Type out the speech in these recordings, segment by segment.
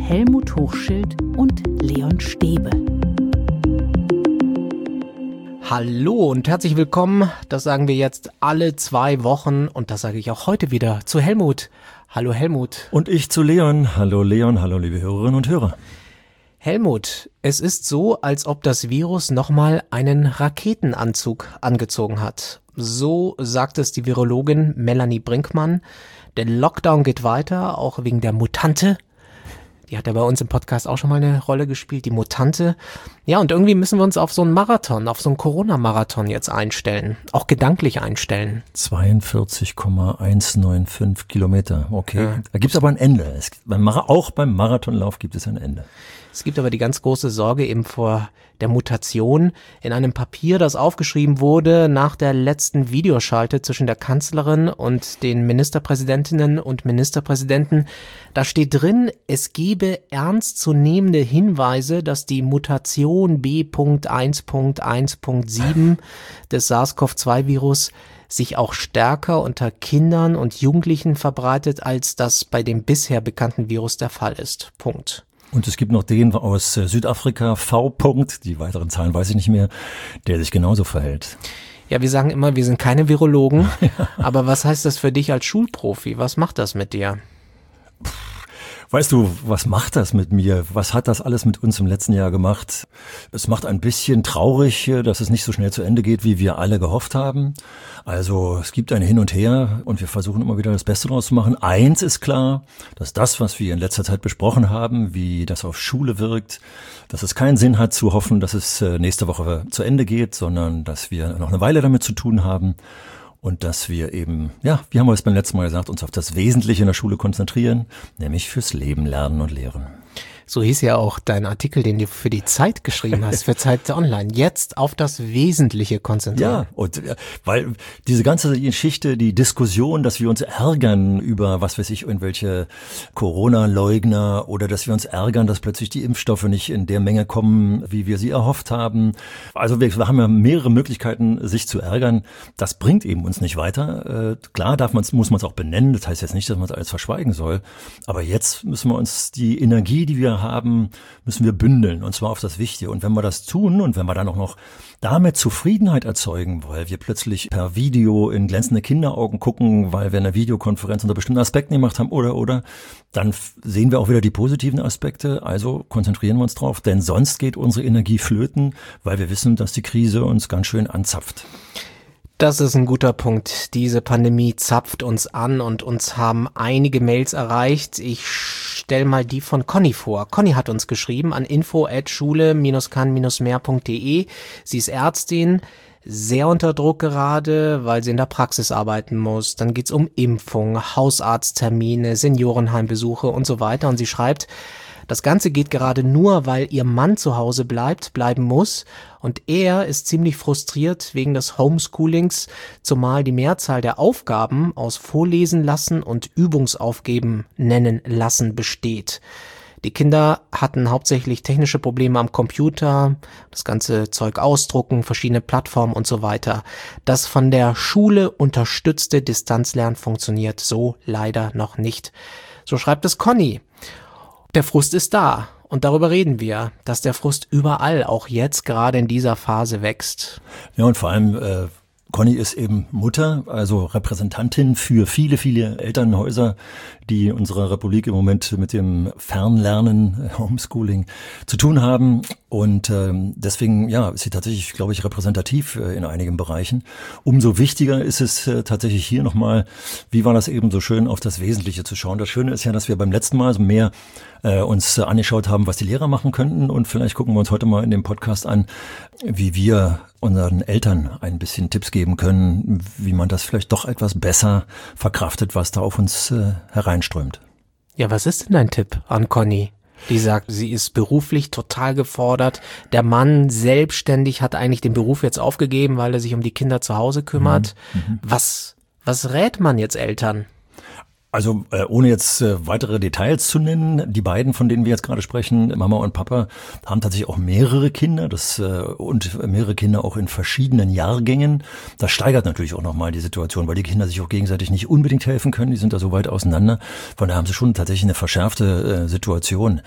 Helmut Hochschild und Leon Stäbe. Hallo und herzlich willkommen, das sagen wir jetzt alle 2 Wochen und das sage ich auch heute wieder zu Helmut. Hallo Helmut. Und ich zu Leon. Hallo Leon, hallo liebe Hörerinnen und Hörer. Helmut, es ist so, als ob das Virus nochmal einen Raketenanzug angezogen hat. So sagt es die Virologin Melanie Brinkmann. Der Lockdown geht weiter, auch wegen der Mutante. Die hat ja bei uns im Podcast auch schon mal eine Rolle gespielt, die Mutante. Ja, und irgendwie müssen wir uns auf so einen Marathon, auf so einen Corona-Marathon jetzt einstellen. Auch gedanklich einstellen. 42,195 Kilometer, okay. Ja. Da gibt es aber ein Ende. Auch beim Marathonlauf gibt es ein Ende. Es gibt aber die ganz große Sorge eben vor der Mutation. In einem Papier, das aufgeschrieben wurde nach der letzten Videoschalte zwischen der Kanzlerin und den Ministerpräsidentinnen und Ministerpräsidenten, da steht drin, es gebe ernstzunehmende Hinweise, dass die Mutation B.1.1.7 des SARS-CoV-2-Virus sich auch stärker unter Kindern und Jugendlichen verbreitet, als das bei dem bisher bekannten Virus der Fall ist. Punkt. Und es gibt noch den aus Südafrika, V. Die weiteren Zahlen weiß ich nicht mehr, der sich genauso verhält. Ja, wir sagen immer, wir sind keine Virologen, aber was heißt das für dich als Schulprofi? Was macht das mit dir? Weißt du, was macht das mit mir? Was hat das alles mit uns im letzten Jahr gemacht? Es macht ein bisschen traurig, dass es nicht so schnell zu Ende geht, wie wir alle gehofft haben. Also es gibt ein Hin und Her und wir versuchen immer wieder das Beste draus zu machen. Eins ist klar, dass das, was wir in letzter Zeit besprochen haben, wie das auf Schule wirkt, dass es keinen Sinn hat zu hoffen, dass es nächste Woche zu Ende geht, sondern dass wir noch eine Weile damit zu tun haben. Und dass wir eben, ja, wie haben wir es beim letzten Mal gesagt, uns auf das Wesentliche in der Schule konzentrieren, nämlich fürs Leben lernen und lehren. So hieß ja auch dein Artikel, den du für die Zeit geschrieben hast, für Zeit Online. Jetzt auf das Wesentliche konzentrieren. Ja, und weil diese ganze Geschichte, die Diskussion, dass wir uns ärgern über, was weiß ich, irgendwelche Corona-Leugner oder dass wir uns ärgern, dass plötzlich die Impfstoffe nicht in der Menge kommen, wie wir sie erhofft haben. Also wir haben ja mehrere Möglichkeiten, sich zu ärgern. Das bringt eben uns nicht weiter. Klar muss man es auch benennen. Das heißt jetzt nicht, dass man es alles verschweigen soll. Aber jetzt müssen wir uns die Energie, die wir haben, müssen wir bündeln, und zwar auf das Wichtige. Und wenn wir das tun und wenn wir dann auch noch damit Zufriedenheit erzeugen, weil wir plötzlich per Video in glänzende Kinderaugen gucken, weil wir eine Videokonferenz unter bestimmten Aspekten gemacht haben oder, dann sehen wir auch wieder die positiven Aspekte. Also konzentrieren wir uns drauf, denn sonst geht unsere Energie flöten, weil wir wissen, dass die Krise uns ganz schön anzapft. Das ist ein guter Punkt. Diese Pandemie zapft uns an und uns haben einige Mails erreicht. Ich stelle mal die von Conny vor. Conny hat uns geschrieben an info@schule-kann-mehr.de. Sie ist Ärztin, sehr unter Druck gerade, weil sie in der Praxis arbeiten muss. Dann geht's um Impfung, Hausarzttermine, Seniorenheimbesuche und so weiter. Und sie schreibt, das Ganze geht gerade nur, weil ihr Mann zu Hause bleiben muss und er ist ziemlich frustriert wegen des Homeschoolings, zumal die Mehrzahl der Aufgaben aus Vorlesen lassen und Übungsaufgeben nennen lassen besteht. Die Kinder hatten hauptsächlich technische Probleme am Computer, das ganze Zeug ausdrucken, verschiedene Plattformen und so weiter. Das von der Schule unterstützte Distanzlernen funktioniert so leider noch nicht. So schreibt es Conny. Der Frust ist da und darüber reden wir, dass der Frust überall, auch jetzt gerade in dieser Phase wächst. Ja, und vor allem Conny ist eben Mutter, also Repräsentantin für viele, viele Elternhäuser, die in unserer Republik im Moment mit dem Fernlernen, Homeschooling zu tun haben. Und deswegen ja, ist sie tatsächlich, glaube ich, repräsentativ in einigen Bereichen. Umso wichtiger ist es tatsächlich hier nochmal, wie war das eben so schön, auf das Wesentliche zu schauen. Das Schöne ist ja, dass wir beim letzten Mal so mehr uns angeschaut haben, was die Lehrer machen könnten. Und vielleicht gucken wir uns heute mal in dem Podcast an, wie wir unseren Eltern ein bisschen Tipps geben können, wie man das vielleicht doch etwas besser verkraftet, was da auf uns hereinströmt. Ja, was ist denn dein Tipp an Conny? Die sagt, sie ist beruflich total gefordert. Der Mann selbstständig hat eigentlich den Beruf jetzt aufgegeben, weil er sich um die Kinder zu Hause kümmert. Was rät man jetzt Eltern? Also ohne jetzt weitere Details zu nennen, die beiden, von denen wir jetzt gerade sprechen, Mama und Papa, haben tatsächlich auch mehrere Kinder und mehrere Kinder auch in verschiedenen Jahrgängen. Das steigert natürlich auch nochmal die Situation, weil die Kinder sich auch gegenseitig nicht unbedingt helfen können. Die sind da so weit auseinander. Von daher haben sie schon tatsächlich eine verschärfte Situation.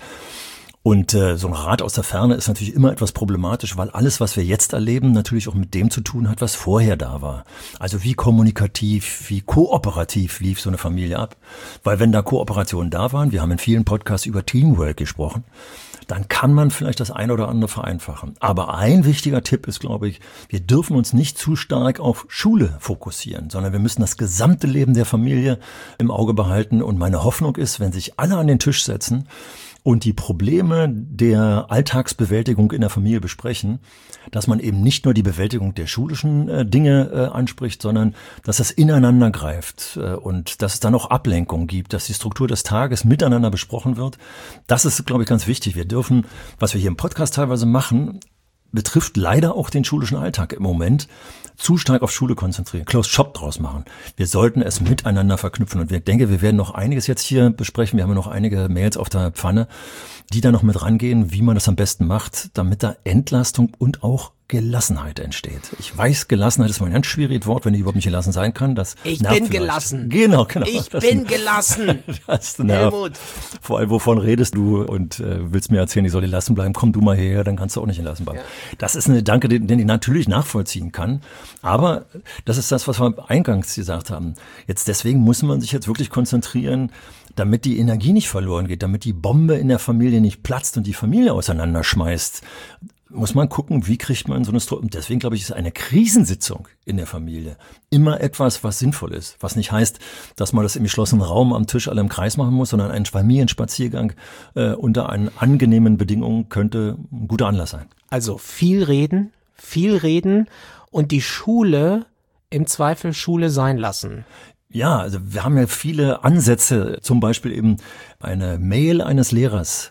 Und so ein Rat aus der Ferne ist natürlich immer etwas problematisch, weil alles, was wir jetzt erleben, natürlich auch mit dem zu tun hat, was vorher da war. Also wie kommunikativ, wie kooperativ lief so eine Familie ab. Weil wenn da Kooperationen da waren, wir haben in vielen Podcasts über Teamwork gesprochen, dann kann man vielleicht das eine oder andere vereinfachen. Aber ein wichtiger Tipp ist, glaube ich, wir dürfen uns nicht zu stark auf Schule fokussieren, sondern wir müssen das gesamte Leben der Familie im Auge behalten. Und meine Hoffnung ist, wenn sich alle an den Tisch setzen und die Probleme der Alltagsbewältigung in der Familie besprechen, dass man eben nicht nur die Bewältigung der schulischen Dinge anspricht, sondern dass es ineinander greift und dass es dann auch Ablenkung gibt, dass die Struktur des Tages miteinander besprochen wird. Das ist, glaube ich, ganz wichtig. Wir dürfen, was wir hier im Podcast teilweise machen, betrifft leider auch den schulischen Alltag im Moment, zu stark auf Schule konzentrieren, Closed Shop draus machen. Wir sollten es miteinander verknüpfen und ich denke, wir werden noch einiges jetzt hier besprechen. Wir haben ja noch einige Mails auf der Pfanne, die da noch mit rangehen, wie man das am besten macht, damit da Entlastung und auch Gelassenheit entsteht. Ich weiß, Gelassenheit ist mal ein ganz schwieriges Wort, wenn ich überhaupt nicht gelassen sein kann. Ich bin gelassen. Genau. Ich bin gelassen. Das nervt. Helmut. Vor allem, wovon redest du und willst mir erzählen, ich soll gelassen bleiben? Komm du mal her, dann kannst du auch nicht gelassen bleiben. Ja. Das ist ein Gedanke, den ich natürlich nachvollziehen kann. Aber das ist das, was wir eingangs gesagt haben. Jetzt deswegen muss man sich jetzt wirklich konzentrieren, damit die Energie nicht verloren geht, damit die Bombe in der Familie nicht platzt und die Familie auseinanderschmeißt. Muss man gucken, wie kriegt man so eine Struktur. Und deswegen, glaube ich, ist eine Krisensitzung in der Familie immer etwas, was sinnvoll ist. Was nicht heißt, dass man das im geschlossenen Raum am Tisch alle im Kreis machen muss, sondern ein Familienspaziergang unter angenehmen Bedingungen könnte ein guter Anlass sein. Also viel reden und die Schule im Zweifel Schule sein lassen. Ja, also wir haben ja viele Ansätze, zum Beispiel eben eine Mail eines Lehrers,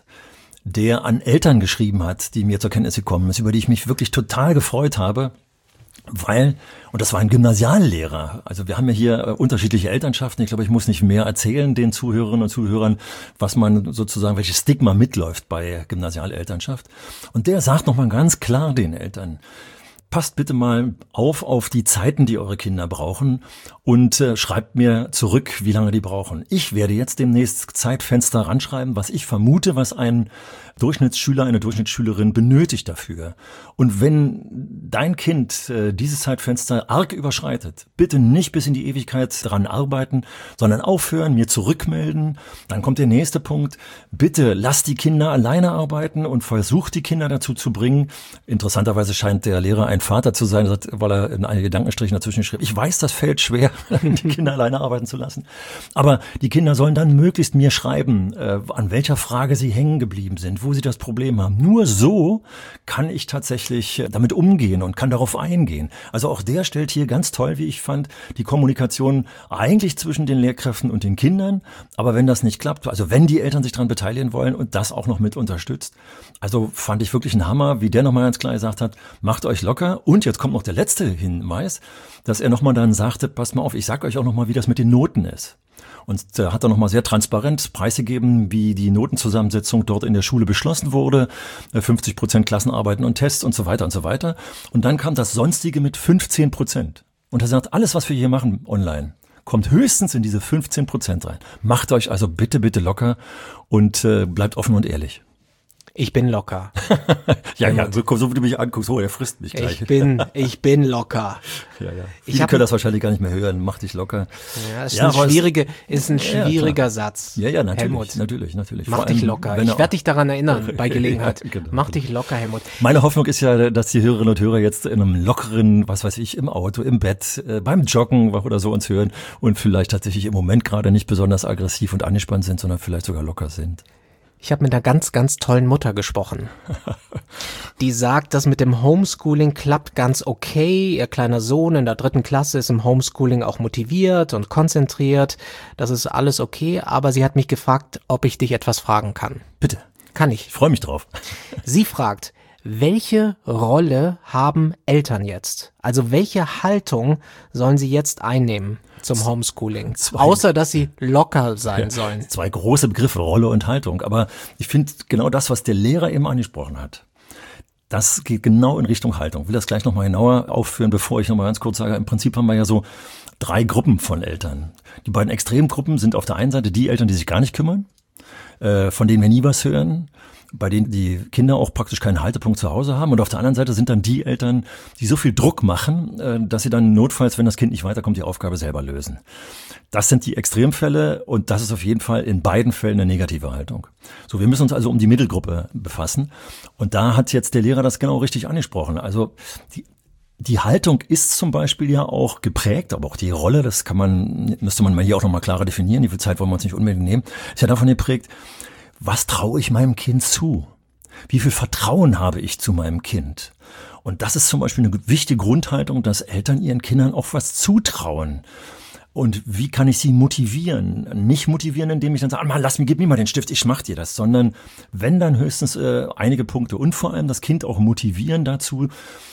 der an Eltern geschrieben hat, die mir zur Kenntnis gekommen ist, über die ich mich wirklich total gefreut habe, weil, und das war ein Gymnasiallehrer, also wir haben ja hier unterschiedliche Elternschaften, ich glaube, ich muss nicht mehr erzählen den Zuhörerinnen und Zuhörern, was man sozusagen, welches Stigma mitläuft bei Gymnasialelternschaft. Und der sagt nochmal ganz klar den Eltern: Passt bitte mal auf die Zeiten, die eure Kinder brauchen und schreibt mir zurück, wie lange die brauchen. Ich werde jetzt demnächst Zeitfenster ranschreiben, was ich vermute, was ein Durchschnittsschüler, eine Durchschnittsschülerin benötigt dafür. Und wenn dein Kind dieses Zeitfenster arg überschreitet, bitte nicht bis in die Ewigkeit dran arbeiten, sondern aufhören, mir zurückmelden. Dann kommt der nächste Punkt. Bitte lass die Kinder alleine arbeiten und versuch die Kinder dazu zu bringen. Interessanterweise scheint der Lehrer ein Vater zu sein, weil er in einen Gedankenstrich dazwischen schrieb. Ich weiß, das fällt schwer, die Kinder alleine arbeiten zu lassen. Aber die Kinder sollen dann möglichst mir schreiben, an welcher Frage sie hängen geblieben sind, wo sie das Problem haben. Nur so kann ich tatsächlich damit umgehen und kann darauf eingehen. Also auch der stellt hier ganz toll, wie ich fand, die Kommunikation eigentlich zwischen den Lehrkräften und den Kindern. Aber wenn das nicht klappt, also wenn die Eltern sich daran beteiligen wollen und das auch noch mit unterstützt, also fand ich wirklich ein Hammer, wie der nochmal ganz klar gesagt hat, macht euch locker. Und jetzt kommt noch der letzte Hinweis, dass er nochmal dann sagte, passt mal auf, ich sag euch auch nochmal, wie das mit den Noten ist. Und hat dann nochmal sehr transparent preisgegeben, wie die Notenzusammensetzung dort in der Schule beschlossen wurde. 50% Klassenarbeiten und Tests und so weiter und so weiter. Und dann kam das Sonstige mit 15%. Und er sagt, alles, was wir hier machen online, kommt höchstens in diese 15% rein. Macht euch also bitte, bitte locker und bleibt offen und ehrlich. Ich bin locker. Ja, so wie du mich anguckst, er frisst mich gleich. Ich bin locker. Ja. Viele können das wahrscheinlich gar nicht mehr hören. Mach dich locker. Ja, ist ein schwieriger Satz. Ja, natürlich. Helmut. Natürlich. Mach dich locker. Ich werde dich daran erinnern bei Gelegenheit. Genau. Mach dich locker, Helmut. Meine Hoffnung ist ja, dass die Hörerinnen und Hörer jetzt in einem lockeren, was weiß ich, im Auto, im Bett, beim Joggen oder so uns hören und vielleicht tatsächlich im Moment gerade nicht besonders aggressiv und angespannt sind, sondern vielleicht sogar locker sind. Ich habe mit einer ganz, ganz tollen Mutter gesprochen. Die sagt, das mit dem Homeschooling klappt ganz okay. Ihr kleiner Sohn in der 3. Klasse ist im Homeschooling auch motiviert und konzentriert. Das ist alles okay, aber sie hat mich gefragt, ob ich dich etwas fragen kann. Bitte. Kann ich. Ich freue mich drauf. Sie fragt, welche Rolle haben Eltern jetzt? Also welche Haltung sollen sie jetzt einnehmen zum Homeschooling? Außer, dass sie locker sein sollen. 2 große Begriffe, Rolle und Haltung. Aber ich finde genau das, was der Lehrer eben angesprochen hat, das geht genau in Richtung Haltung. Ich will das gleich nochmal genauer aufführen, bevor ich nochmal ganz kurz sage, im Prinzip haben wir ja so 3 Gruppen von Eltern. Die beiden Extremgruppen sind auf der einen Seite die Eltern, die sich gar nicht kümmern, von denen wir nie was hören, bei denen die Kinder auch praktisch keinen Haltepunkt zu Hause haben. Und auf der anderen Seite sind dann die Eltern, die so viel Druck machen, dass sie dann notfalls, wenn das Kind nicht weiterkommt, die Aufgabe selber lösen. Das sind die Extremfälle und das ist auf jeden Fall in beiden Fällen eine negative Haltung. So, wir müssen uns also um die Mittelgruppe befassen. Und da hat jetzt der Lehrer das genau richtig angesprochen. Also die Haltung ist zum Beispiel ja auch geprägt, aber auch die Rolle, das müsste man mal hier auch nochmal klarer definieren, wie viel Zeit wollen wir uns nicht unbedingt nehmen, ist ja davon geprägt, was traue ich meinem Kind zu? Wie viel Vertrauen habe ich zu meinem Kind? Und das ist zum Beispiel eine wichtige Grundhaltung, dass Eltern ihren Kindern auch was zutrauen. Und wie kann ich sie motivieren? Nicht motivieren, indem ich dann sage, gib mir mal den Stift, ich mach dir das, sondern wenn dann höchstens einige Punkte und vor allem das Kind auch motivieren dazu,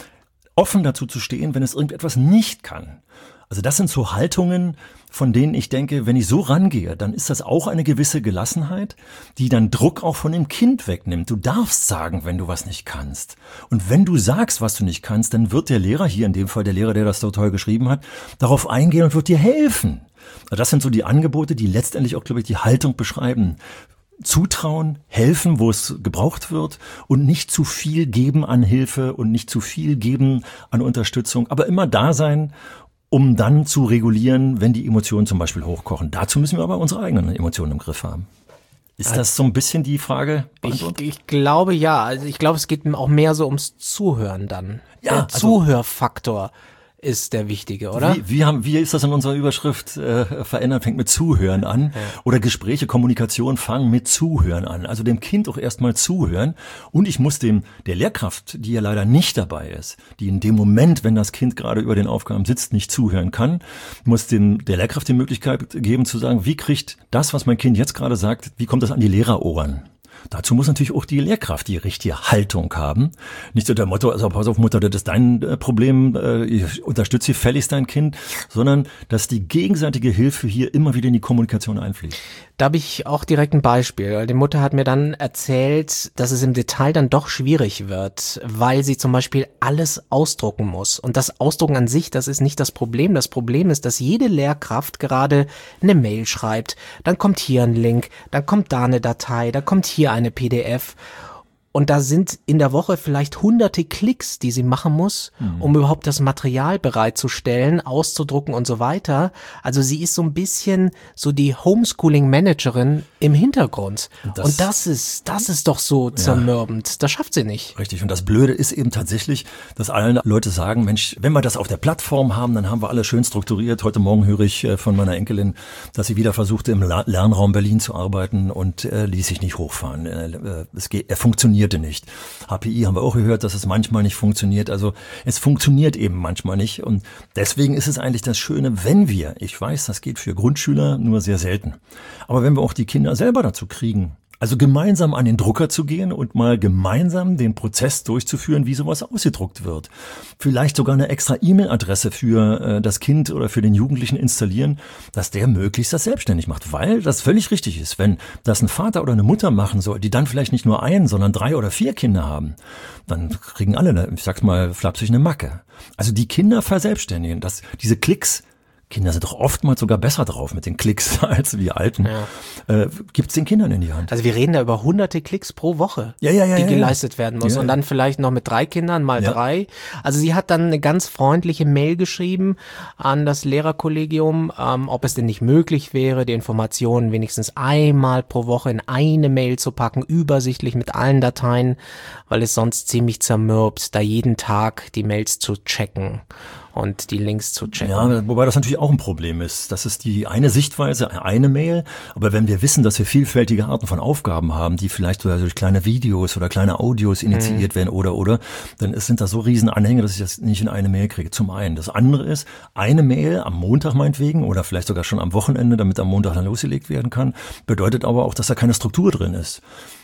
offen dazu zu stehen, wenn es irgendetwas nicht kann. Also das sind so Haltungen, von denen ich denke, wenn ich so rangehe, dann ist das auch eine gewisse Gelassenheit, die dann Druck auch von dem Kind wegnimmt. Du darfst sagen, wenn du was nicht kannst. Und wenn du sagst, was du nicht kannst, dann wird der Lehrer, hier in dem Fall der Lehrer, der das so toll geschrieben hat, darauf eingehen und wird dir helfen. Also das sind so die Angebote, die letztendlich auch, glaube ich, die Haltung beschreiben. Zutrauen, helfen, wo es gebraucht wird und nicht zu viel geben an Hilfe und nicht zu viel geben an Unterstützung, aber immer da sein, um dann zu regulieren, wenn die Emotionen zum Beispiel hochkochen. Dazu müssen wir aber unsere eigenen Emotionen im Griff haben. Ist das so ein bisschen die Frage? Ich glaube ja. Also ich glaube, es geht auch mehr so ums Zuhören dann. Ja, der Zuhörfaktor ist der wichtige, oder? Wie ist das in unserer Überschrift? Verändern fängt mit Zuhören an. Ja. Oder Gespräche, Kommunikation fangen mit Zuhören an. Also dem Kind auch erstmal zuhören. Und ich muss der Lehrkraft, die ja leider nicht dabei ist, die in dem Moment, wenn das Kind gerade über den Aufgaben sitzt, nicht zuhören kann, muss der Lehrkraft die Möglichkeit geben zu sagen, wie kriegt das, was mein Kind jetzt gerade sagt, wie kommt das an die Lehrerohren? Dazu muss natürlich auch die Lehrkraft die richtige Haltung haben. Nicht so der Motto, also pass auf Mutter, das ist dein Problem, ich unterstütze hier fälligst dein Kind, sondern dass die gegenseitige Hilfe hier immer wieder in die Kommunikation einfließt. Da habe ich auch direkt ein Beispiel. Die Mutter hat mir dann erzählt, dass es im Detail dann doch schwierig wird, weil sie zum Beispiel alles ausdrucken muss. Und das Ausdrucken an sich, das ist nicht das Problem. Das Problem ist, dass jede Lehrkraft gerade eine Mail schreibt. Dann kommt hier ein Link, dann kommt da eine Datei, dann kommt hier eine PDF. Und da sind in der Woche vielleicht hunderte Klicks, die sie machen muss, um überhaupt das Material bereitzustellen, auszudrucken und so weiter. Also sie ist so ein bisschen so die Homeschooling-Managerin im Hintergrund. Und das ist doch so zermürbend. Das schafft sie nicht. Richtig. Und das Blöde ist eben tatsächlich, dass alle Leute sagen, Mensch, wenn wir das auf der Plattform haben, dann haben wir alles schön strukturiert. Heute Morgen höre ich von meiner Enkelin, dass sie wieder versuchte, im Lernraum Berlin zu arbeiten und ließ sich nicht hochfahren. Er funktionierte nicht. HPI haben wir auch gehört, dass es manchmal nicht funktioniert. Also es funktioniert eben manchmal nicht. Und deswegen ist es eigentlich das Schöne, wenn wir, ich weiß, das geht für Grundschüler nur sehr selten, aber wenn wir auch die Kinder selber dazu kriegen, also gemeinsam an den Drucker zu gehen und mal gemeinsam den Prozess durchzuführen, wie sowas ausgedruckt wird. Vielleicht sogar eine extra E-Mail-Adresse für das Kind oder für den Jugendlichen installieren, dass der möglichst das selbstständig macht. Weil das völlig richtig ist, wenn das ein Vater oder eine Mutter machen soll, die dann vielleicht nicht nur 1, sondern 3 oder 4 Kinder haben, dann kriegen alle, ich sag's mal flapsig, eine Macke. Also die Kinder verselbstständigen, dass diese Klicks, Kinder sind doch oftmals sogar besser drauf mit den Klicks als die Alten. Ja. Gibt's den Kindern in die Hand. Also wir reden da über hunderte Klicks pro Woche, die geleistet werden muss. Ja. Und dann vielleicht noch mit 3 Kindern mal 3. Also sie hat dann eine ganz freundliche Mail geschrieben an das Lehrerkollegium, ob es denn nicht möglich wäre, die Informationen wenigstens einmal pro Woche in eine Mail zu packen, übersichtlich mit allen Dateien, weil es sonst ziemlich zermürbt, da jeden Tag die Mails zu checken und die Links zu checken. Ja, wobei das natürlich auch ein Problem ist. Das ist die eine Sichtweise, eine Mail. Aber wenn wir wissen, dass wir vielfältige Arten von Aufgaben haben, die vielleicht sogar durch kleine Videos oder kleine Audios initiiert werden oder, dann sind das so Riesenanhänge, dass ich das nicht in eine Mail kriege. Zum einen. Das andere ist, eine Mail am Montag meinetwegen oder vielleicht sogar schon am Wochenende, damit am Montag dann losgelegt werden kann, bedeutet aber auch, dass da keine Struktur drin ist.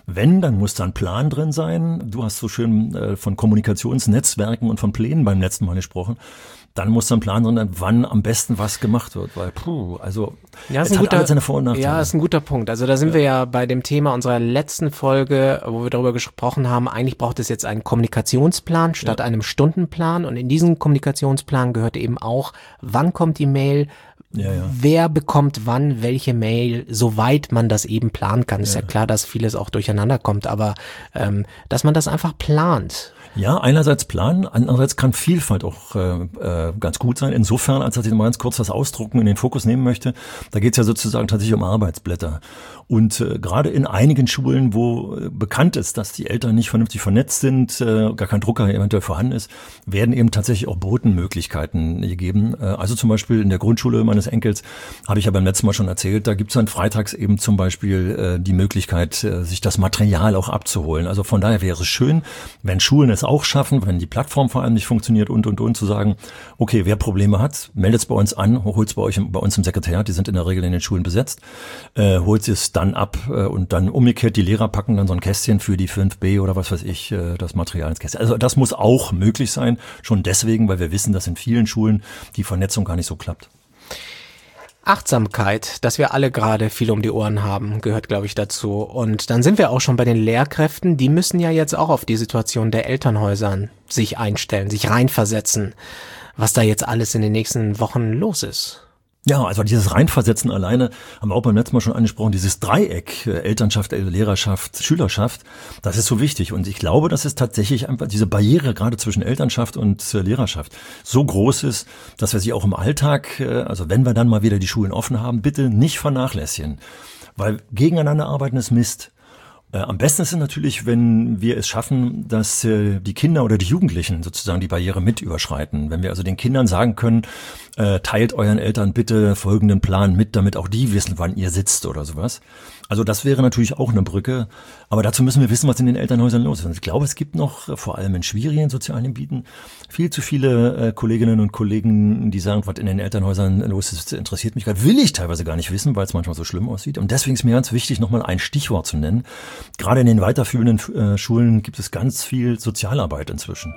Wenn, dann muss da ein Plan drin sein. Du hast so schön von Kommunikationsnetzwerken und von Plänen beim letzten Mal gesprochen. Dann muss da ein Plan drin sein, wann am besten was gemacht wird, weil es hat alles seine Vor- und Nachteile. Ja, ist ein guter Punkt. Also da sind wir ja bei dem Thema unserer letzten Folge, wo wir darüber gesprochen haben, eigentlich braucht es jetzt einen Kommunikationsplan statt einem Stundenplan, und in diesen Kommunikationsplan gehört eben auch, wann kommt die Mail, wer bekommt wann welche Mail, soweit man das eben planen kann. Ist ja klar, dass vieles auch durcheinander kommt, aber dass man das einfach plant. Ja, einerseits planen, andererseits kann Vielfalt auch ganz gut sein. Insofern, als dass ich mal ganz kurz das Ausdrucken in den Fokus nehmen möchte, da geht es ja sozusagen tatsächlich um Arbeitsblätter. Und gerade in einigen Schulen, wo bekannt ist, dass die Eltern nicht vernünftig vernetzt sind, gar kein Drucker eventuell vorhanden ist, werden eben tatsächlich auch Botenmöglichkeiten gegeben. Also zum Beispiel in der Grundschule meines Enkels, habe ich ja beim letzten Mal schon erzählt, da gibt es dann freitags eben zum Beispiel die Möglichkeit, sich das Material auch abzuholen. Also von daher wäre es schön, wenn Schulen es auch schaffen, wenn die Plattform vor allem nicht funktioniert und zu sagen, okay, wer Probleme hat, meldet es bei uns an, holt es bei uns im Sekretariat, die sind in der Regel in den Schulen besetzt, holt es dann ab und dann umgekehrt, die Lehrer packen dann so ein Kästchen für die 5b oder was weiß ich, das Material ins Kästchen. Also das muss auch möglich sein, schon deswegen, weil wir wissen, dass in vielen Schulen die Vernetzung gar nicht so klappt. Achtsamkeit, dass wir alle gerade viel um die Ohren haben, gehört, glaube ich, dazu. Und dann sind wir auch schon bei den Lehrkräften. Die müssen ja jetzt auch auf die Situation der Elternhäusern sich einstellen, sich reinversetzen, was da jetzt alles in den nächsten Wochen los ist. Ja, also dieses Reinversetzen alleine, haben wir auch beim letzten Mal schon angesprochen, dieses Dreieck, Elternschaft, Lehrerschaft, Schülerschaft, das ist so wichtig. Und ich glaube, dass es tatsächlich einfach diese Barriere gerade zwischen Elternschaft und Lehrerschaft so groß ist, dass wir sie auch im Alltag, also wenn wir dann mal wieder die Schulen offen haben, bitte nicht vernachlässigen. Weil gegeneinander arbeiten ist Mist. Am besten ist es natürlich, wenn wir es schaffen, dass die Kinder oder die Jugendlichen sozusagen die Barriere mit überschreiten. Wenn wir also den Kindern sagen können, teilt euren Eltern bitte folgenden Plan mit, damit auch die wissen, wann ihr sitzt oder sowas. Also das wäre natürlich auch eine Brücke, aber dazu müssen wir wissen, was in den Elternhäusern los ist. Und ich glaube, es gibt noch, vor allem in schwierigen sozialen Gebieten, viel zu viele Kolleginnen und Kollegen, die sagen, was in den Elternhäusern los ist, interessiert mich gerade, will ich teilweise gar nicht wissen, weil es manchmal so schlimm aussieht. Und deswegen ist mir ganz wichtig, nochmal ein Stichwort zu nennen. Gerade in den weiterführenden Schulen gibt es ganz viel Sozialarbeit inzwischen.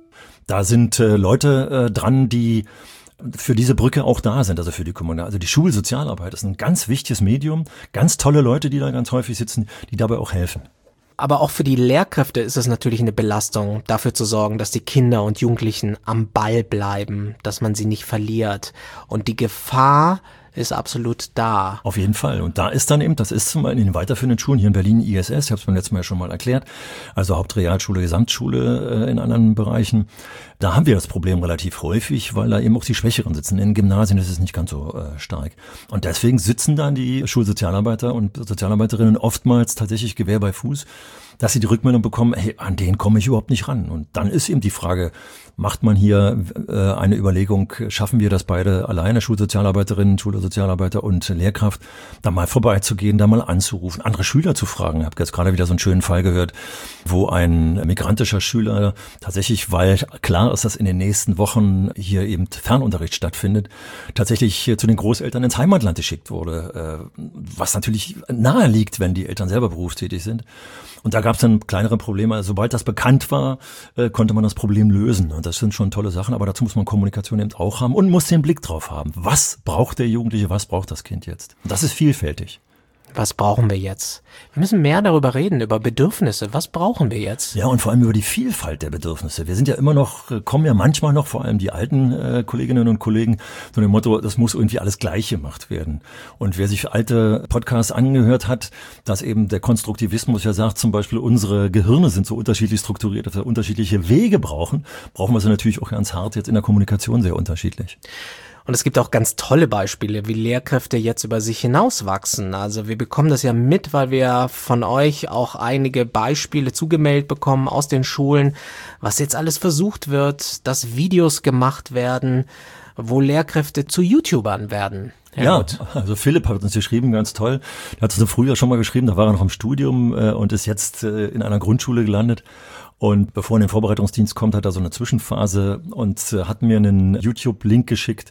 Da sind Leute dran, die für diese Brücke auch da sind, also für die Kommune. Also die Schulsozialarbeit ist ein ganz wichtiges Medium, ganz tolle Leute, die da ganz häufig sitzen, die dabei auch helfen. Aber auch für die Lehrkräfte ist es natürlich eine Belastung, dafür zu sorgen, dass die Kinder und Jugendlichen am Ball bleiben, dass man sie nicht verliert. Und die Gefahr ist absolut da. Auf jeden Fall. Und da ist dann eben, das ist zum Beispiel in den weiterführenden Schulen hier in Berlin ISS, ich habe es beim letzten Mal schon mal erklärt, also Hauptrealschule, Gesamtschule in anderen Bereichen. Da haben wir das Problem relativ häufig, weil da eben auch die Schwächeren sitzen. In Gymnasien ist es nicht ganz so stark. Und deswegen sitzen dann die Schulsozialarbeiter und Sozialarbeiterinnen oftmals tatsächlich Gewehr bei Fuß, dass sie die Rückmeldung bekommen, hey, an den komme ich überhaupt nicht ran. Und dann ist eben die Frage, macht man hier eine Überlegung, schaffen wir das beide alleine, Schulsozialarbeiterinnen, Schulsozialarbeiter und Lehrkraft, da mal vorbeizugehen, da mal anzurufen, andere Schüler zu fragen. Ich habe jetzt gerade wieder so einen schönen Fall gehört, wo ein migrantischer Schüler tatsächlich, weil klar ist, dass in den nächsten Wochen hier eben Fernunterricht stattfindet, tatsächlich zu den Großeltern ins Heimatland geschickt wurde, was natürlich nahe liegt, wenn die Eltern selber berufstätig sind. Und da gab es dann kleinere Probleme. Also sobald das bekannt war, konnte man das Problem lösen. Und das sind schon tolle Sachen, aber dazu muss man Kommunikation eben auch haben und muss den Blick drauf haben. Was braucht der Jugendliche, was braucht das Kind jetzt? Und das ist vielfältig. Was brauchen wir jetzt? Wir müssen mehr darüber reden, über Bedürfnisse. Was brauchen wir jetzt? Ja, und vor allem über die Vielfalt der Bedürfnisse. Wir sind ja immer noch, kommen ja manchmal noch, vor allem die alten Kolleginnen und Kollegen, so dem Motto, das muss irgendwie alles gleich gemacht werden. Und wer sich alte Podcasts angehört hat, dass eben der Konstruktivismus ja sagt, zum Beispiel unsere Gehirne sind so unterschiedlich strukturiert, dass wir unterschiedliche Wege brauchen wir sie natürlich auch ganz hart jetzt in der Kommunikation sehr unterschiedlich. Und es gibt auch ganz tolle Beispiele, wie Lehrkräfte jetzt über sich hinauswachsen. Also wir bekommen das ja mit, weil wir von euch auch einige Beispiele zugemeldet bekommen aus den Schulen, was jetzt alles versucht wird, dass Videos gemacht werden, wo Lehrkräfte zu YouTubern werden. Ja, also Philipp hat uns geschrieben, ganz toll. Der hat uns früher schon mal geschrieben, da war er noch im Studium und ist jetzt in einer Grundschule gelandet. Und bevor er in den Vorbereitungsdienst kommt, hat er so eine Zwischenphase und hat mir einen YouTube-Link geschickt,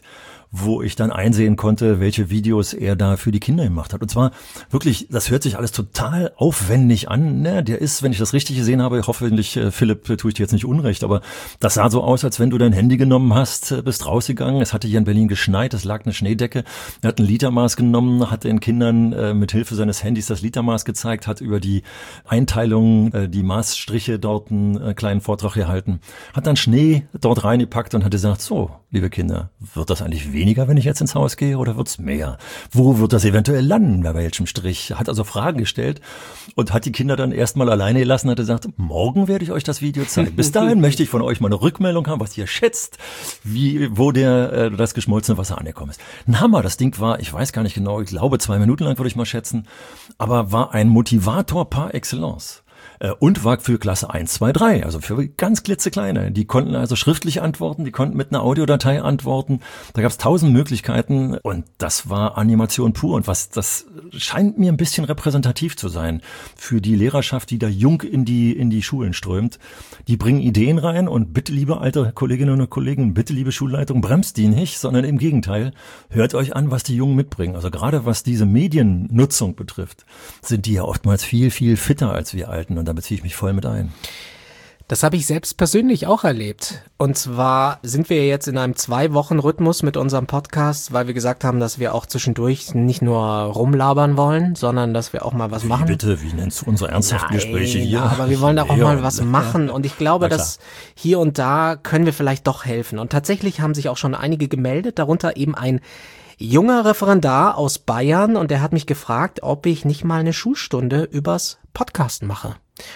wo ich dann einsehen konnte, welche Videos er da für die Kinder gemacht hat. Und zwar wirklich, das hört sich alles total aufwendig an. Ne? Der ist, wenn ich das richtig gesehen habe, hoffentlich, Philipp, tue ich dir jetzt nicht Unrecht, aber das sah so aus, als wenn du dein Handy genommen hast, bist rausgegangen. Es hatte hier in Berlin geschneit, es lag eine Schneedecke. Er hat ein Litermaß genommen, hat den Kindern mit Hilfe seines Handys das Litermaß gezeigt, hat über die Einteilung, die Maßstriche dort einen kleinen Vortrag gehalten, hat dann Schnee dort reingepackt und hat gesagt, so, liebe Kinder, wird das eigentlich weniger, wenn ich jetzt ins Haus gehe, oder wird's mehr? Wo wird das eventuell landen, bei welchem Strich? Hat also Fragen gestellt und hat die Kinder dann erstmal alleine gelassen, hat gesagt, morgen werde ich euch das Video zeigen. Bis dahin möchte ich von euch mal eine Rückmeldung haben, was ihr schätzt, wo das geschmolzene Wasser angekommen ist. Ein Hammer, das Ding war, ich weiß gar nicht genau, ich glaube 2 Minuten lang würde ich mal schätzen, aber war ein Motivator par excellence. Und war für Klasse 1, 2, 3, also für ganz klitzekleine. Die konnten also schriftlich antworten, die konnten mit einer Audiodatei antworten. Da gab es 1000 Möglichkeiten und das war Animation pur. Und das scheint mir ein bisschen repräsentativ zu sein für die Lehrerschaft, die da jung in die Schulen strömt. Die bringen Ideen rein und bitte, liebe alte Kolleginnen und Kollegen, bitte, liebe Schulleitung, bremst die nicht, sondern im Gegenteil, hört euch an, was die Jungen mitbringen. Also gerade was diese Mediennutzung betrifft, sind die ja oftmals viel, viel fitter als wir Alten. Und da beziehe ich mich voll mit ein. Das habe ich selbst persönlich auch erlebt. Und zwar sind wir jetzt in einem 2-Wochen-Rhythmus mit unserem Podcast, weil wir gesagt haben, dass wir auch zwischendurch nicht nur rumlabern wollen, sondern dass wir auch mal was machen. Bitte, wie nennst du unsere ernsthaften Gespräche hier? Aber wir wollen da auch mal was machen. Und ich glaube, dass hier und da können wir vielleicht doch helfen. Und tatsächlich haben sich auch schon einige gemeldet, darunter eben ein junger Referendar aus Bayern. Und der hat mich gefragt, ob ich nicht mal eine Schulstunde übers Podcasten mache.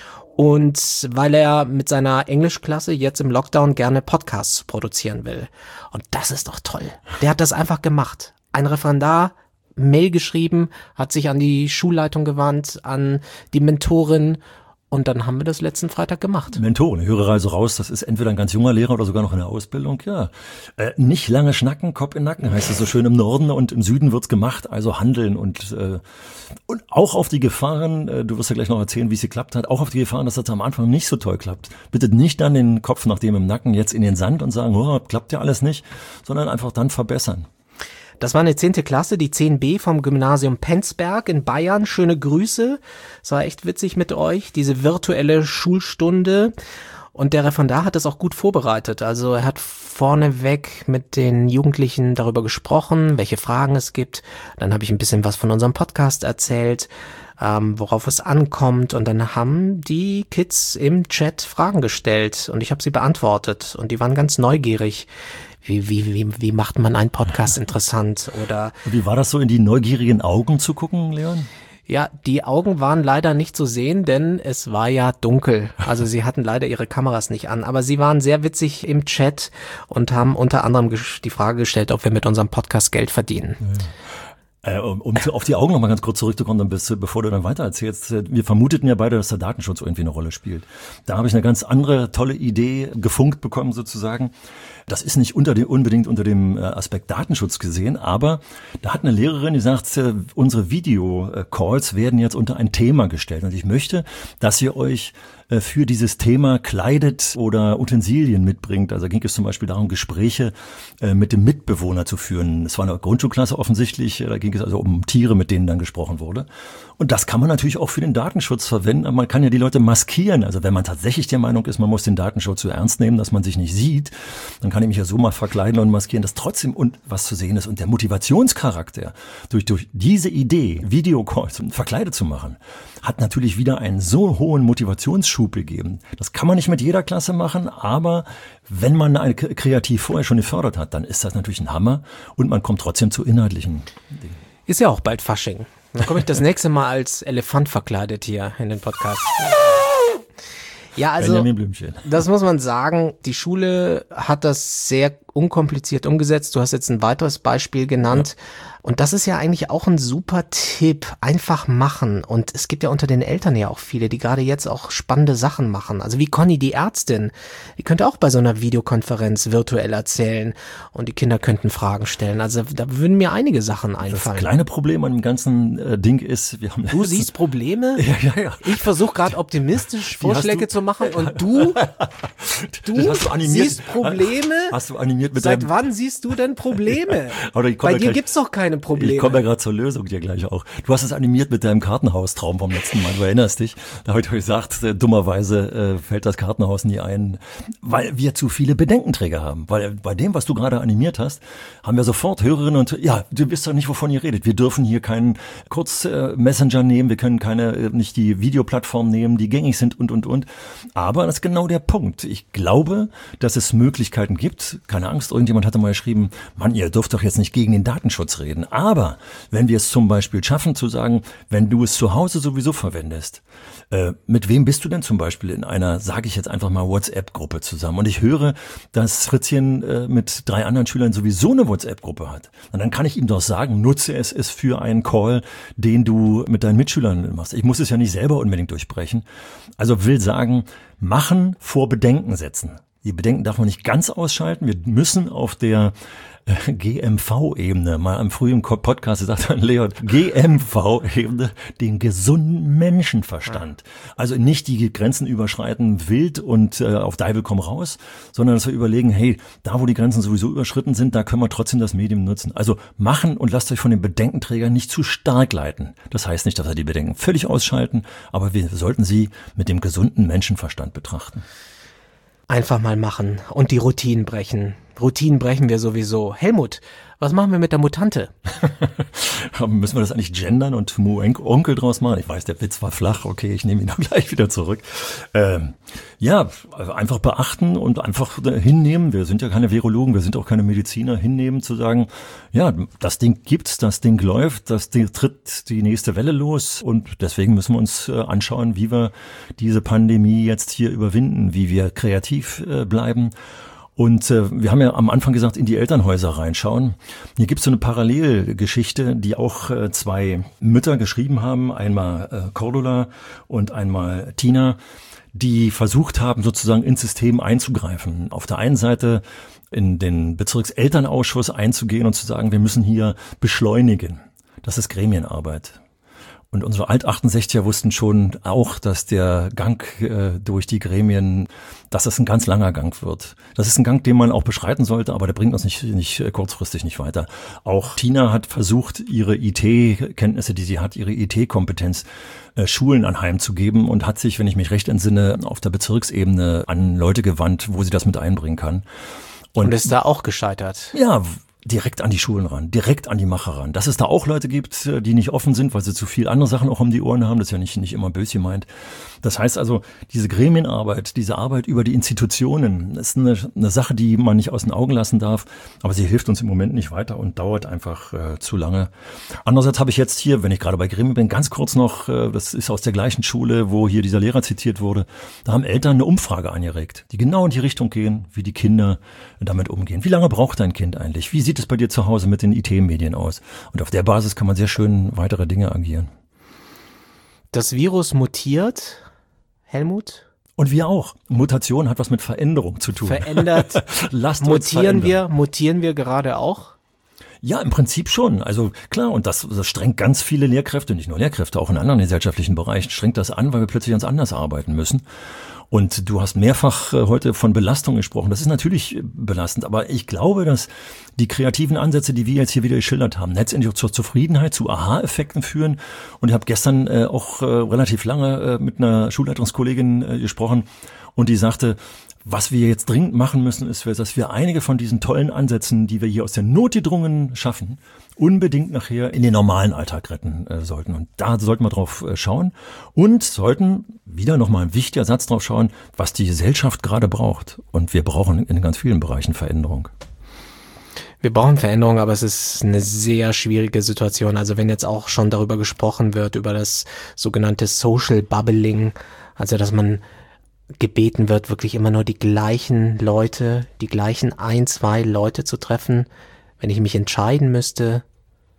Und weil er mit seiner Englischklasse jetzt im Lockdown gerne Podcasts produzieren will. Und das ist doch toll. Der hat das einfach gemacht. Ein Referendar, Mail geschrieben, hat sich an die Schulleitung gewandt, an die Mentorin. Und dann haben wir das letzten Freitag gemacht. Mentoren, ich höre also raus, das ist entweder ein ganz junger Lehrer oder sogar noch in der Ausbildung, ja. Nicht lange schnacken, Kopf in Nacken, heißt es so schön im Norden, und im Süden wird's gemacht, also handeln und auch auf die Gefahren, du wirst ja gleich noch erzählen, wie es geklappt hat, auch auf die Gefahren, dass das am Anfang nicht so toll klappt. Bitte nicht dann den Kopf nach dem im Nacken jetzt in den Sand und sagen, oh, klappt ja alles nicht, sondern einfach dann verbessern. Das war eine 10. Klasse, die 10b vom Gymnasium Penzberg in Bayern. Schöne Grüße. Es war echt witzig mit euch, diese virtuelle Schulstunde. Und der Referendar hat das auch gut vorbereitet. Also er hat vorneweg mit den Jugendlichen darüber gesprochen, welche Fragen es gibt. Dann habe ich ein bisschen was von unserem Podcast erzählt, worauf es ankommt. Und dann haben die Kids im Chat Fragen gestellt und ich habe sie beantwortet. Und die waren ganz neugierig. Wie macht man einen Podcast interessant? Oder wie war das so, in die neugierigen Augen zu gucken, Leon? Ja, die Augen waren leider nicht zu sehen, denn es war ja dunkel. Also sie hatten leider ihre Kameras nicht an. Aber sie waren sehr witzig im Chat und haben unter anderem die Frage gestellt, ob wir mit unserem Podcast Geld verdienen. Ja. Um auf die Augen noch mal ganz kurz zurückzukommen, bevor du dann weiter erzählst. Wir vermuteten ja beide, dass der Datenschutz irgendwie eine Rolle spielt. Da habe ich eine ganz andere tolle Idee gefunkt bekommen sozusagen. Das ist nicht unbedingt unter dem Aspekt Datenschutz gesehen, aber da hat eine Lehrerin gesagt, unsere Video-Calls werden jetzt unter ein Thema gestellt und ich möchte, dass ihr euch für dieses Thema kleidet oder Utensilien mitbringt. Also ging es zum Beispiel darum, Gespräche mit dem Mitbewohner zu führen. Es war eine Grundschulklasse offensichtlich, da ging es also um Tiere, mit denen dann gesprochen wurde. Und das kann man natürlich auch für den Datenschutz verwenden, aber man kann ja die Leute maskieren. Also wenn man tatsächlich der Meinung ist, man muss den Datenschutz so ernst nehmen, dass man sich nicht sieht, dann kann ich mich ja so mal verkleiden und maskieren, dass trotzdem was zu sehen ist. Und der Motivationscharakter durch diese Idee, Videocalls verkleidet zu machen, hat natürlich wieder einen so hohen Motivationsschub gegeben. Das kann man nicht mit jeder Klasse machen, aber wenn man eine kreativ vorher schon gefördert hat, dann ist das natürlich ein Hammer und man kommt trotzdem zu inhaltlichen Dingen. Ist ja auch bald Fasching. Dann komme ich das nächste Mal als Elefant verkleidet hier in den Podcast. Ja, also das muss man sagen, die Schule hat das sehr unkompliziert umgesetzt. Du hast jetzt ein weiteres Beispiel genannt. Ja. Und das ist ja eigentlich auch ein super Tipp. Einfach machen. Und es gibt ja unter den Eltern ja auch viele, die gerade jetzt auch spannende Sachen machen. Also wie Conny, die Ärztin. Die könnte auch bei so einer Videokonferenz virtuell erzählen. Und die Kinder könnten Fragen stellen. Also da würden mir einige Sachen einfallen. Das kleine Problem an dem ganzen Ding ist, wir haben... Du siehst Probleme? Ja. Ich versuche gerade optimistisch Vorschläge zu machen. Und du siehst Probleme? Hast du animiert animiert mit Seit wann siehst du denn Probleme? Bei dir gibt's doch keine Probleme. Ich komme ja gerade zur Lösung dir gleich auch. Du hast es animiert mit deinem Kartenhaustraum vom letzten Mal, du erinnerst dich. Da habe ich gesagt, dummerweise fällt das Kartenhaus nie ein, weil wir zu viele Bedenkenträger haben. Weil bei dem, was du gerade animiert hast, haben wir sofort Hörerinnen und ja, du wisst doch nicht, wovon ihr redet. Wir dürfen hier keinen Messenger nehmen, wir können nicht die Videoplattform nehmen, die gängig sind und. Aber das ist genau der Punkt. Ich glaube, dass es Möglichkeiten gibt. Keine Angst, irgendjemand hatte mal geschrieben, Mann, ihr dürft doch jetzt nicht gegen den Datenschutz reden. Aber wenn wir es zum Beispiel schaffen zu sagen, wenn du es zu Hause sowieso verwendest, mit wem bist du denn zum Beispiel in einer, sage ich jetzt einfach mal, WhatsApp-Gruppe zusammen? Und ich höre, dass Fritzchen mit 3 anderen Schülern sowieso eine WhatsApp-Gruppe hat. Und dann kann ich ihm doch sagen, nutze es für einen Call, den du mit deinen Mitschülern machst. Ich muss es ja nicht selber unbedingt durchbrechen. Also will sagen, machen vor Bedenken setzen. Die Bedenken darf man nicht ganz ausschalten. Wir müssen auf der GMV-Ebene, mal am frühen Podcast gesagt hat Leon, GMV-Ebene, den gesunden Menschenverstand. Also nicht die Grenzen überschreiten wild und auf Deivel komm raus, sondern dass wir überlegen, hey, da wo die Grenzen sowieso überschritten sind, da können wir trotzdem das Medium nutzen. Also machen und lasst euch von den Bedenkenträgern nicht zu stark leiten. Das heißt nicht, dass wir die Bedenken völlig ausschalten, aber wir sollten sie mit dem gesunden Menschenverstand betrachten. Einfach mal machen und die Routinen brechen. Routinen brechen wir sowieso. Helmut, was machen wir mit der Mutante? Müssen wir das eigentlich gendern und Onkel draus machen? Ich weiß, der Witz war flach. Okay, ich nehme ihn auch gleich wieder zurück. Ja, einfach beachten und einfach hinnehmen. Wir sind ja keine Virologen, wir sind auch keine Mediziner. Hinnehmen, zu sagen, ja, das Ding gibt's, das Ding läuft, das Ding tritt die nächste Welle los. Und deswegen müssen wir uns anschauen, wie wir diese Pandemie jetzt hier überwinden, wie wir kreativ bleiben. Und wir haben ja am Anfang gesagt, in die Elternhäuser reinschauen. Hier gibt es so eine Parallelgeschichte, die auch 2 Mütter geschrieben haben, einmal Cordula und einmal Tina, die versucht haben, sozusagen ins System einzugreifen. Auf der einen Seite in den Bezirkselternausschuss einzugehen und zu sagen, wir müssen hier beschleunigen. Das ist Gremienarbeit. Und unsere Alt-68er wussten schon auch, dass der Gang durch die Gremien, dass das ein ganz langer Gang wird. Das ist ein Gang, den man auch beschreiten sollte, aber der bringt uns nicht kurzfristig nicht weiter. Auch Tina hat versucht, ihre IT-Kenntnisse, die sie hat, ihre IT-Kompetenz Schulen anheimzugeben und hat sich, wenn ich mich recht entsinne, auf der Bezirksebene an Leute gewandt, wo sie das mit einbringen kann. Und ist da auch gescheitert? Ja, direkt an die Schulen ran, direkt an die Macher ran. Dass es da auch Leute gibt, die nicht offen sind, weil sie zu viel andere Sachen auch um die Ohren haben, das ist ja nicht immer böse gemeint. Das heißt also, diese Gremienarbeit, diese Arbeit über die Institutionen, ist eine Sache, die man nicht aus den Augen lassen darf, aber sie hilft uns im Moment nicht weiter und dauert einfach zu lange. Andererseits habe ich jetzt hier, wenn ich gerade bei Gremien bin, ganz kurz noch, das ist aus der gleichen Schule, wo hier dieser Lehrer zitiert wurde, da haben Eltern eine Umfrage angeregt, die genau in die Richtung gehen, wie die Kinder damit umgehen. Wie lange braucht dein Kind eigentlich? Wie sieht es bei dir zu Hause mit den IT-Medien aus? Und auf der Basis kann man sehr schön weitere Dinge agieren. Das Virus mutiert, Helmut? Und wir auch. Mutation hat was mit Veränderung zu tun. Verändert. Lasst uns verändern. Mutieren wir gerade auch? Ja, im Prinzip schon. Also klar, und das strengt ganz viele Lehrkräfte, nicht nur Lehrkräfte, auch in anderen gesellschaftlichen Bereichen, strengt das an, weil wir plötzlich ganz anders arbeiten müssen. Und du hast mehrfach heute von Belastung gesprochen. Das ist natürlich belastend, aber ich glaube, dass die kreativen Ansätze, die wir jetzt hier wieder geschildert haben, letztendlich auch zur Zufriedenheit, zu Aha-Effekten führen. Und ich habe gestern auch relativ lange mit einer Schulleitungskollegin gesprochen und die sagte, was wir jetzt dringend machen müssen, ist, dass wir einige von diesen tollen Ansätzen, die wir hier aus der Not gedrungen schaffen, unbedingt nachher in den normalen Alltag retten sollten. Und da sollten wir drauf schauen und sollten wieder nochmal ein wichtiger Satz drauf schauen, was die Gesellschaft gerade braucht. Und wir brauchen in ganz vielen Bereichen Veränderung. Wir brauchen Veränderung, aber es ist eine sehr schwierige Situation. Also wenn jetzt auch schon darüber gesprochen wird, über das sogenannte Social Bubbling, also dass man gebeten wird, wirklich immer nur die gleichen Leute, die gleichen 1, 2 Leute zu treffen. Wenn ich mich entscheiden müsste,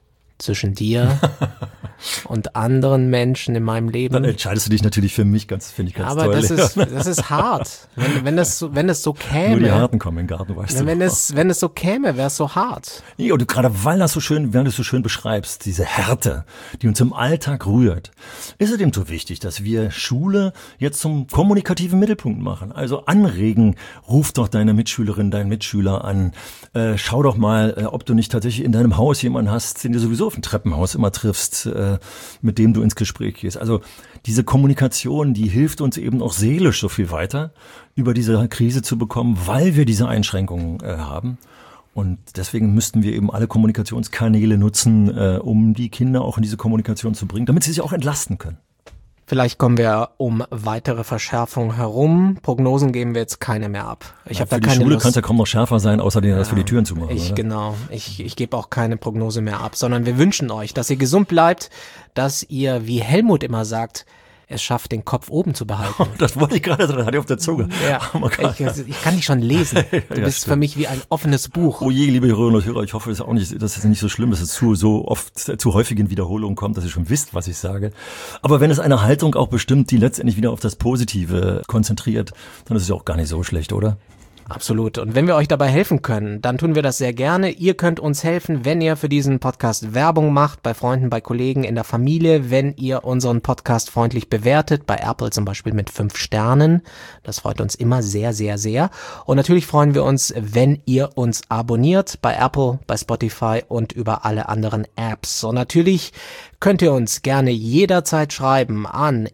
zwischen dir und anderen Menschen in meinem Leben. Dann entscheidest du dich natürlich für mich, finde ich ganz aber toll. Aber das ist hart. Wenn es so käme. Nur die Harten kommen in den Garten, weißt du. Wenn es so käme, wäre es so hart. Nee, und gerade weil du es so schön beschreibst, diese Härte, die uns im Alltag rührt, ist es eben so wichtig, dass wir Schule jetzt zum kommunikativen Mittelpunkt machen. Also anregen, ruf doch deine Mitschülerin, deinen Mitschüler an, schau doch mal, ob du nicht tatsächlich in deinem Haus jemanden hast, den du sowieso auf dem Treppenhaus immer triffst, mit dem du ins Gespräch gehst. Also diese Kommunikation, die hilft uns eben auch seelisch so viel weiter, über diese Krise zu bekommen, weil wir diese Einschränkungen haben. Und deswegen müssten wir eben alle Kommunikationskanäle nutzen, um die Kinder auch in diese Kommunikation zu bringen, damit sie sich auch entlasten können. Vielleicht kommen wir um weitere Verschärfung herum. Prognosen geben wir jetzt keine mehr ab. Ich habe da keine Lust. Für die Schule kann es ja kaum noch schärfer sein, außer dass wir die Türen zumachen. Genau. Ich gebe auch keine Prognose mehr ab, sondern wir wünschen euch, dass ihr gesund bleibt, dass ihr, wie Helmut immer sagt, es schafft, den Kopf oben zu behalten. Das wollte ich gerade, das hatte ich auf der Zunge. Ja, ich kann dich schon lesen. Du bist für mich wie ein offenes Buch. Oh je, liebe Hörerinnen und Hörer, ich hoffe, dass es nicht so schlimm ist, dass es zu häufigen Wiederholungen kommt, dass ihr schon wisst, was ich sage. Aber wenn es eine Haltung auch bestimmt, die letztendlich wieder auf das Positive konzentriert, dann ist es auch gar nicht so schlecht, oder? Absolut. Und wenn wir euch dabei helfen können, dann tun wir das sehr gerne. Ihr könnt uns helfen, wenn ihr für diesen Podcast Werbung macht, bei Freunden, bei Kollegen, in der Familie, wenn ihr unseren Podcast freundlich bewertet, bei Apple zum Beispiel mit 5 Sternen. Das freut uns immer sehr, sehr, sehr. Und natürlich freuen wir uns, wenn ihr uns abonniert, bei Apple, bei Spotify und über alle anderen Apps. Und natürlich könnt ihr uns gerne jederzeit schreiben an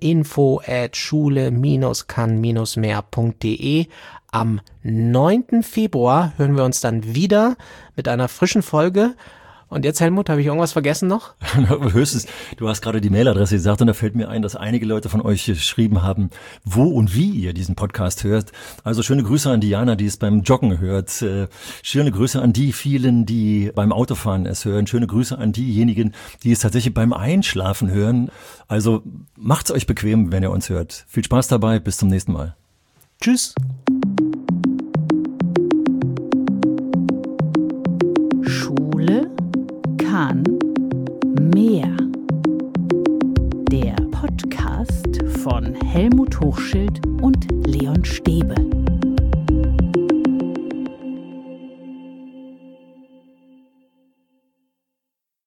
info@schule-kann-mehr.de. Am 9. Februar hören wir uns dann wieder mit einer frischen Folge. Und jetzt, Helmut, habe ich irgendwas vergessen noch? Höchstens, du hast gerade die Mailadresse gesagt und da fällt mir ein, dass einige Leute von euch geschrieben haben, wo und wie ihr diesen Podcast hört. Also schöne Grüße an Diana, die es beim Joggen hört. Schöne Grüße an die vielen, die beim Autofahren es hören. Schöne Grüße an diejenigen, die es tatsächlich beim Einschlafen hören. Also macht's euch bequem, wenn ihr uns hört. Viel Spaß dabei, bis zum nächsten Mal. Tschüss. Schule kann mehr. Der Podcast von Helmut Hochschild und Leon Stäbe.